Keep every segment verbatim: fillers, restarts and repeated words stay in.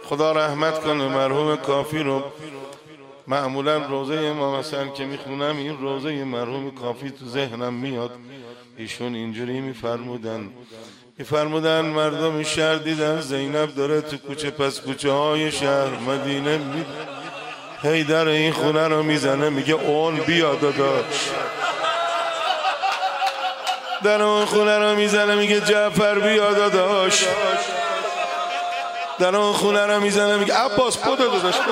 خدا رحمت کنه مرحوم کافی رو. معمولا روزه امام حسن که میخونم این روزه مرحوم کافی تو ذهنم میاد. ایشون اینجوری میفرمودن میفرمودن مردم شهر دیدن زینب داره تو کوچه پس کوچه های شهر مدینه می هی در این خونه رو میزنه میگه اون بیا داداش. در اون خونه رو میزنه میگه جعفر بیا داداش. در اون خونه رو میزنه میگه عباس پدر داداش پدر.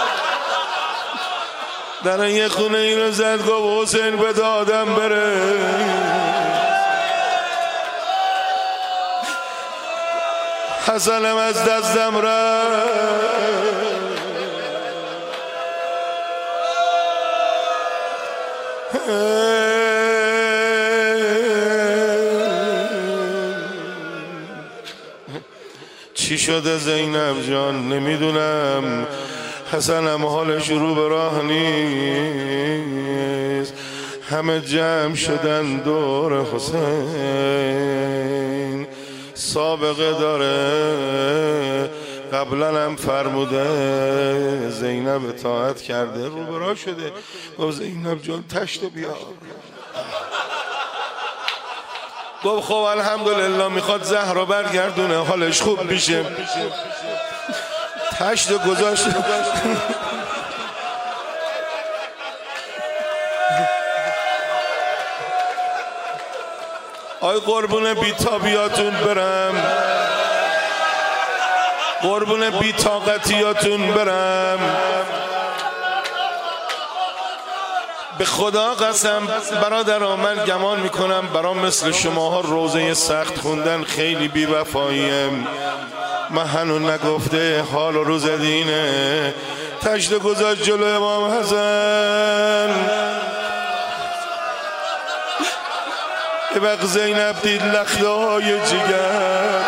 در یه خونه این رو زد گفت حسین به دادم بره. حسنم از دستم رفت. چی شده زینب جان نمیدونم. حسنم حالش رو به راه نیست. همه جمع شدن دور حسین. سابقه داره قبلا هم فرموده زینب اطاعت کرده رو به راه شده. گفت زینب جان تشت بیا. گفت خب الحمدلله میخواد زهرا برگردونه حالش خوب میشه. تشت گذاشت. آی قربون بی‌تابیاتون برم. قربون بی‌طاقتیاتون برم. به خدا قسم برادران من گمان میکنم برام مثل شماها روزه سخت خوندن خیلی بی وفاییم. من هنون نگفته حال و روز دینه. تشت گذاشت جلو امام حسن. یه وقت زینب دید لخته های جگر.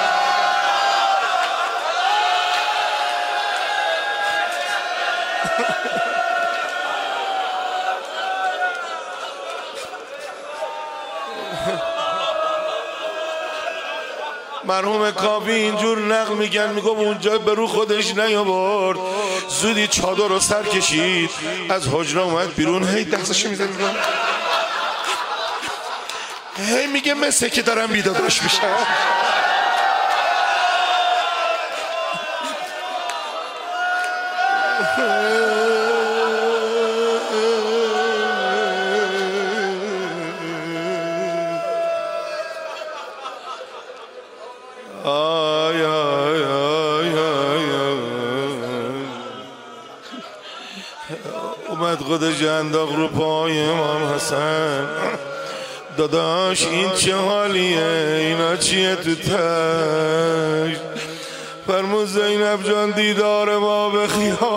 مرحوم کافی اینجور نقل میگن میگم اونجا به رو خودش نیاورد. زودی چادر رو سر کشید از حجره اومد بیرون. هی دستش میزنه بیرون. هی میگه مثل که دارم بیداداش میشم. آی آی آی آی اومد خودش انداخت رو پای امام حسن. داداش این چه حالیه اینا چیه تو تشت؟ فرمود زینب جان دیدار ما به خیال.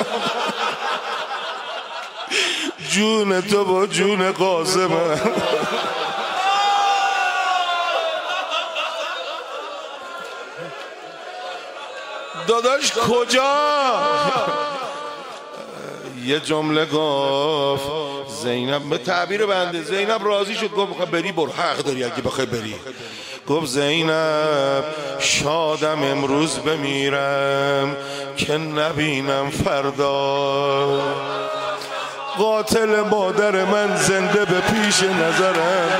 جون تو با جون قاسمه. داداش کجا؟ یه جمله گفت زینب به تعبیر بنده. زینب راضی شد گفت بخواه بری برو حق داری اگه بخوای بری. گفت زینب شادم امروز بمیرم که نبینم فردا. قاتل مادر من زنده به پیش نظرم.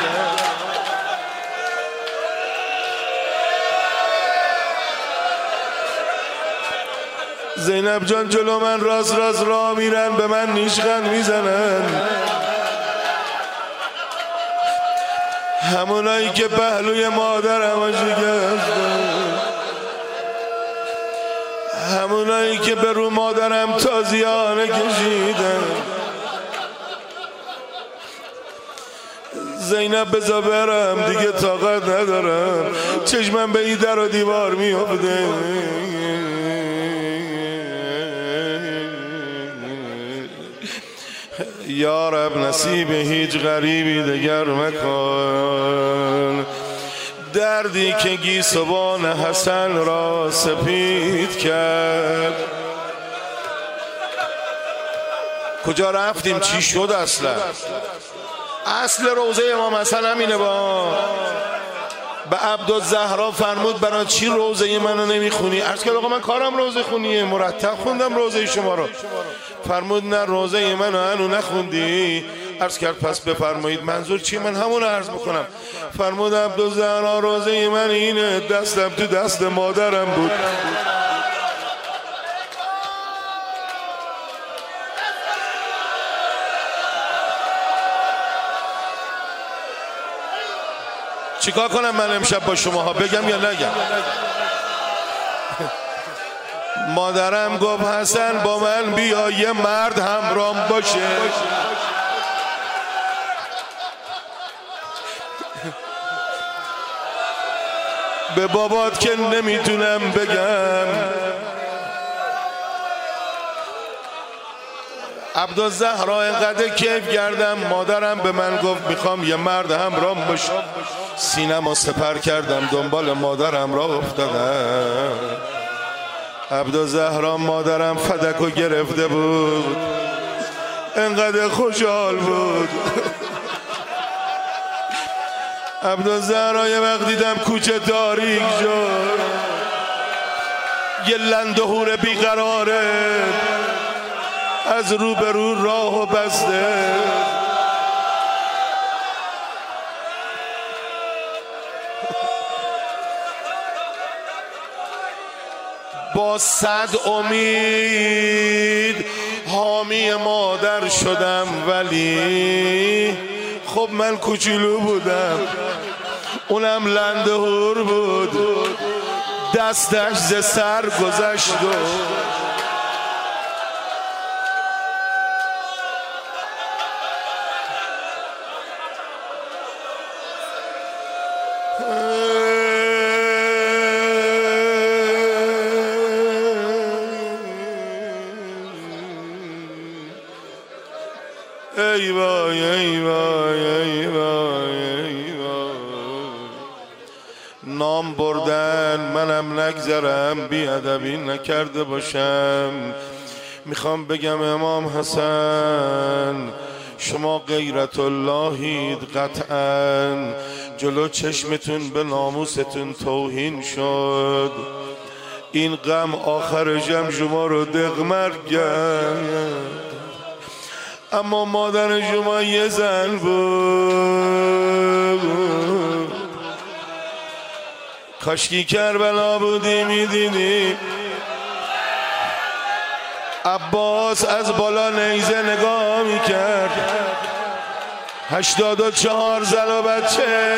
زینب جان جلو من راز راز را میرن به من نیشخند میزنن. همونایی که پهلوی مادرم شکستن. همونایی که به رو مادرم تازیانه کشیدن. زینب بزا برم دیگه طاقت ندارم. چشمم به این در و دیوار میافته. یا رب نصیب هیچ غریبی دگر مکن. دردی که گیسوان حسن را سپید کرد. کجا رفتیم چی شد اصلا؟ اصل روزه امام حسن همینه با به عبدالزهرا فرمود برای چی روزه منو نمیخونی؟ عرض کرد آقا من کارم روزه خونیه، مرتب خوندم روزه شما رو. فرمود نه روزه منو هنو نخوندی. عرض کرد پس بفرمایید منظور چی؟ من همون عرض میکنم. فرمود عبدالزهرا روزه من اینه، دستم تو دست مادرم بود. چیکار کنم من امشب با شماها، بگم یا نگم؟ مادرم گفت حسن با من بیا یه مرد همرام باشه. به بابات که نمیتونم بگم. عبدالزهرا اینقدر کیف کردم، مادرم به من گفت میخوام یه مرد همرام باشه. سینما سپر کردم دنبال مادرم را افتادم. عبدالزهرا مادرم فدکو گرفته بود، اینقدر خوشحال بود. عبدالزهرا یه وقت دیدم کوچه تاریک شد، یه لندهور بیقراره از رو به رو راهو بسته. با صد امید حامی مادر شدم، ولی خب من کوچولو بودم، اونم لندهور بود، دستش ز سر گذشت و ای وای ای وای ای وای ای وای. نام بردن منم نگذرم، بیادبی نکرده باشم. میخوام بگم امام حسن شما غیرت اللهید، قطعا جلو چشمتون به ناموستون توهین شد. این غم آخر جمع شما رو دغمر کرد، اما مادر شما یه زن بود. کاشکی کربلا بودی میدیدی عباس از بالا نیزه نگاه میکرد، هشتاد و چهار زن و بچه.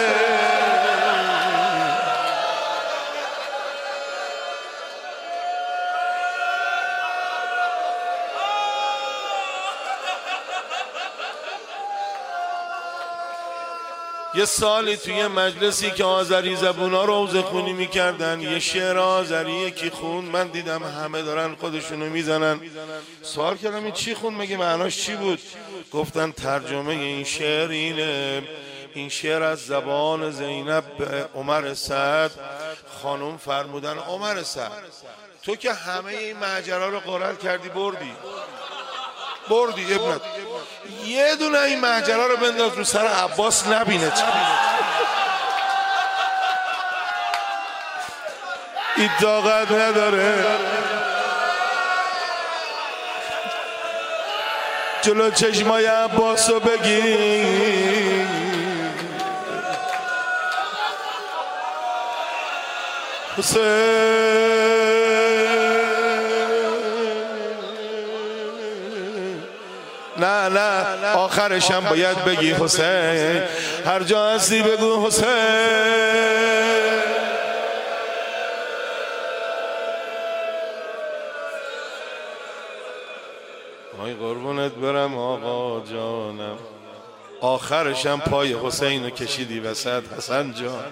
یه سالی توی مجلسی که آذری زبونا روزه خونی میکردن، یه شعر آذری یکی خون، من دیدم همه دارن خودشونو میزنن. سوال کردم این چی خون، مگه معناش چی بود؟ گفتن ترجمه این شعر اینه، این شعر از زبان زینب به عمر سعد. خانم فرمودن عمر سعد تو که همه این ماجرا رو قرار کردی بردی بردی ابنت، یه دونه این ماجرا رو بنداز رو سر عباس نبینه. این طاقت نداره جلو چشمای عباس رو بگی. حسین نه نه آخرشم باید بگی حسین، هر جا هستی بگو حسین. آی قربونت برم آقا جانم، آخرشم پای حسین رو کشیدی وسط حسن جان.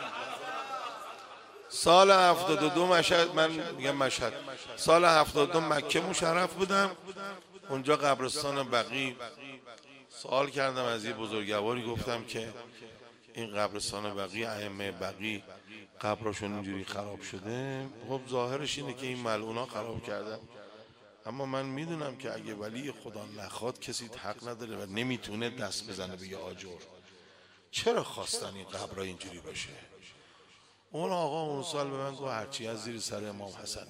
سال هفتاد و دو مشهد، من میگم مشهد، سال هفتاد و دو مکه مشرف بودم، اونجا قبرستان بقیع. سوال کردم از یه بزرگواری، گفتم که این قبرستان بقیع، ائمه بقیع قبرشون اینجوری خراب شده، خب ظاهرش اینه که این ملعونا خراب کردن، اما من میدونم که اگه ولی خدا نخواد کسی حق نداره و نمیتونه دست بزنه به یه آجر. چرا خواستن این قبرها اینجوری باشه؟ اون آقا اون سال به من گفت هرچی از زیر سر امام حسنه.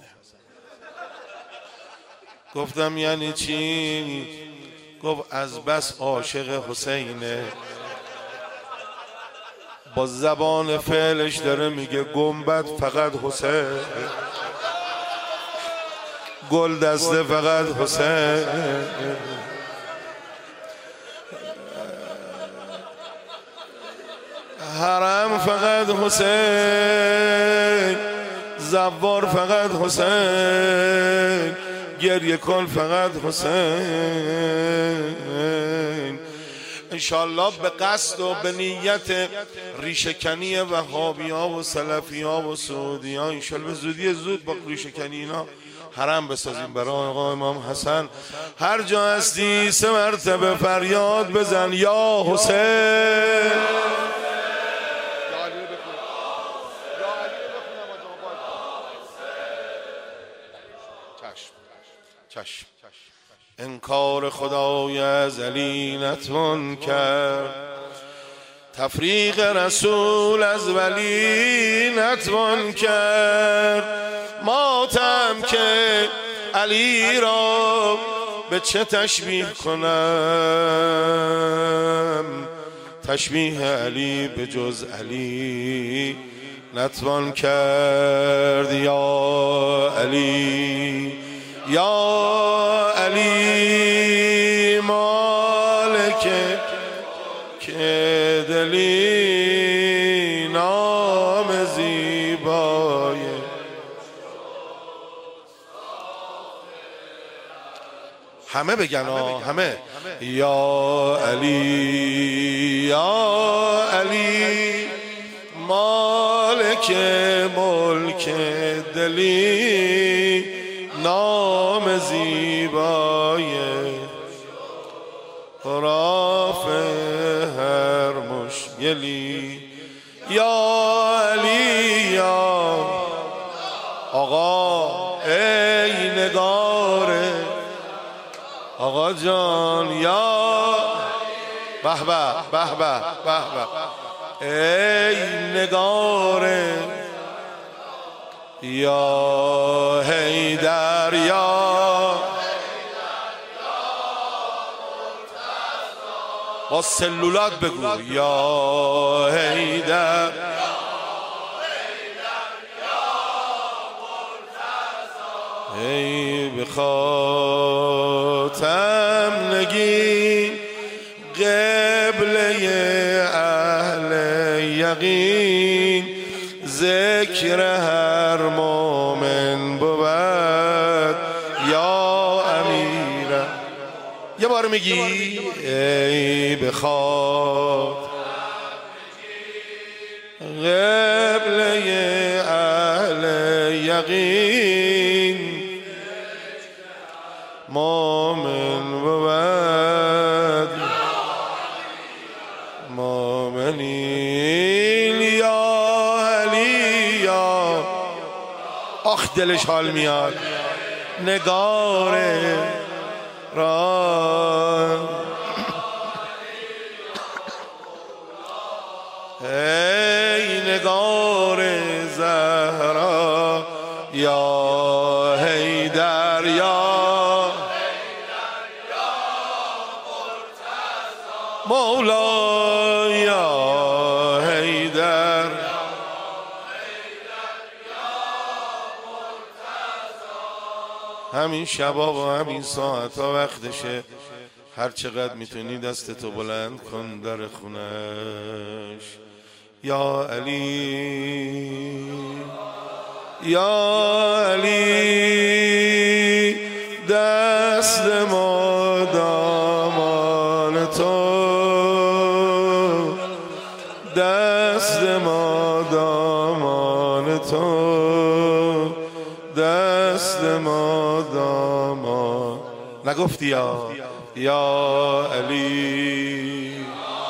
گفتم یعنی چی؟ گفت از بس عاشق حسینه با زبان فعلش داره میگه گنبد فقط حسین، گل دسته فقط حسین، حرم فقط حسین، زوار فقط حسین، گریه کن فقط حسین. انشالله به قصد و به نیت ریشه‌کنی وهابی ها و سلفی ها و سعودی ها انشالله به زودی زود با ریشه‌کنی اینا حرم بسازیم برای آقا امام حسن. هر جا هستی سه مرتبه فریاد بزن یا حسین. چشم. انکار خدای ازلی نتوان کرد، تفریق رسول از ولی نتوان کرد. ماتم که علی را به چه تشبیه کنم، تشبیه علی به جز علی نتوان کرد. یا علی یا علی مالک که دلی نام زیبای. همه بگن ها همه. یا علی یا علی مالک ملک دلی نام زیبای، رافع هر مشکلی. یا علی یا آقا ای نگاره آقا جان، یا به به به به به به ای نگاره، یا حیدر یا با سلولات بگو یا حیدر ای بخاتم نگین قبله اهل یقین، ذکر هر مومن بود یا امیرم. یه بار میگی ای بخواد قبله اهل یقین، مومن بود مومنین. یا علی یا آخ دلش حال میاد نگاره را، ای نگار زهرا یا حیدر یا مولا یا حیدر. همین شبا و همین ساعت ها وقتشه، هر چقدر میتونی دستتو بلند کن در خونش. یا علی یا علی دست ما دامان تو، دست ما دامان تو، دست ما دامان. نگفتی یا یا علی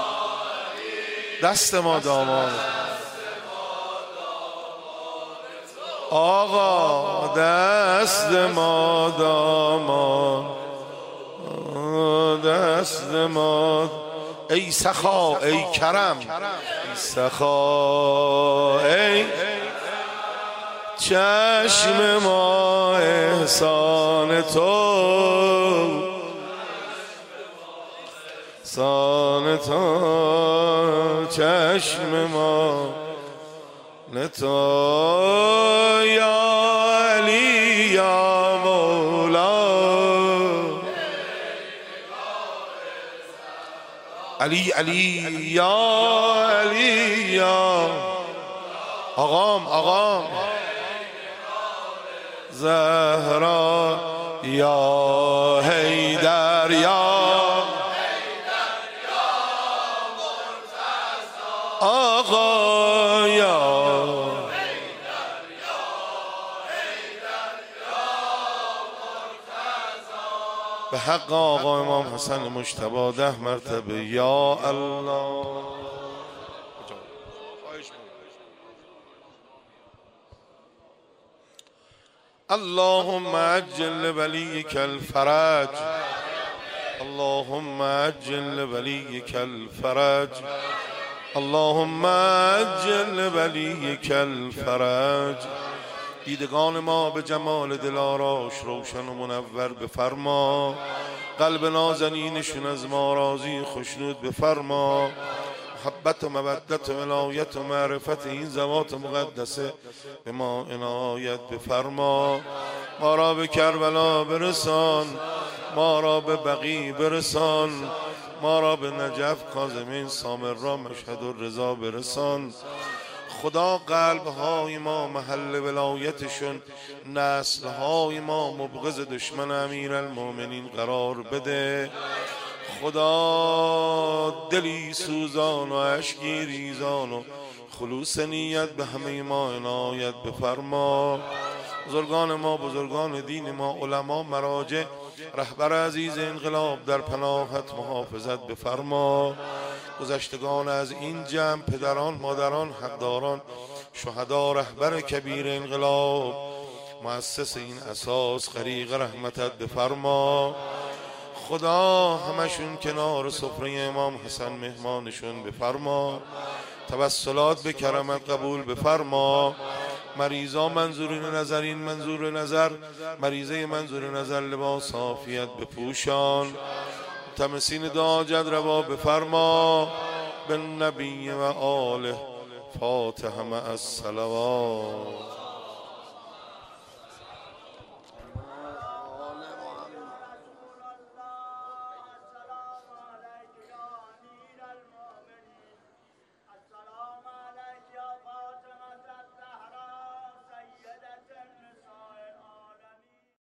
دست ما دامان آقا، دست ما دامان، دست ما ای سخا ای کرم، ای سخا ای چشم ما احسان تو، احسان تو چشم ما تو یا علی یا مولا. علی علی یا علی یا آقام آقام زهرا یا حیدر یا آقا یا به حق آقا امام حسن مجتبی ده مرتبه یا الله. اللهم عجل لوليك الفرج، اللهم عجل لوليك الفرج، اللهم عجل لوليك الفرج. دیدگان ما به جمال دلاراش روشن و منور بفرما، قلب نازنینشون از ما راضی خوشنود بفرما. محبت و مودت و ولایت و معرفت این ذوات مقدسه به ما عنایت بفرما. ما را به کربلا برسان، ما را به بقیع برسان، ما را به نجف، کاظمین، سامرا، مشهد و رضا برسان. خدا قلب‌های ما محل ولایتشون، نسل‌های ما مبغض دشمن امیرالمومنین قرار بده. خدا دلی سوزان و اشکی ریزان و خلوص نیت به همه ما عنایت بفرما. بزرگان ما، بزرگان دین ما، علما، مراجع، رهبر عزیز انقلاب در پناهت محافظت بفرما. گذشتگان از این جمع، پدران، مادران، حقداران، شهدا، رهبر کبیر انقلاب، مؤسس این اساس، غریق رحمتت بفرما. خدا همشون کنار سفره امام حسن مهمانشون بفرما. توسلات به کرمت قبول بفرما. مریضا منظور نظرین منظور نظر، مریضه منظور نظر لباس عافیت بپوشان. تمسین دعا جد روا بفرما. بالنبی و آله فاتحه مع الصلوات.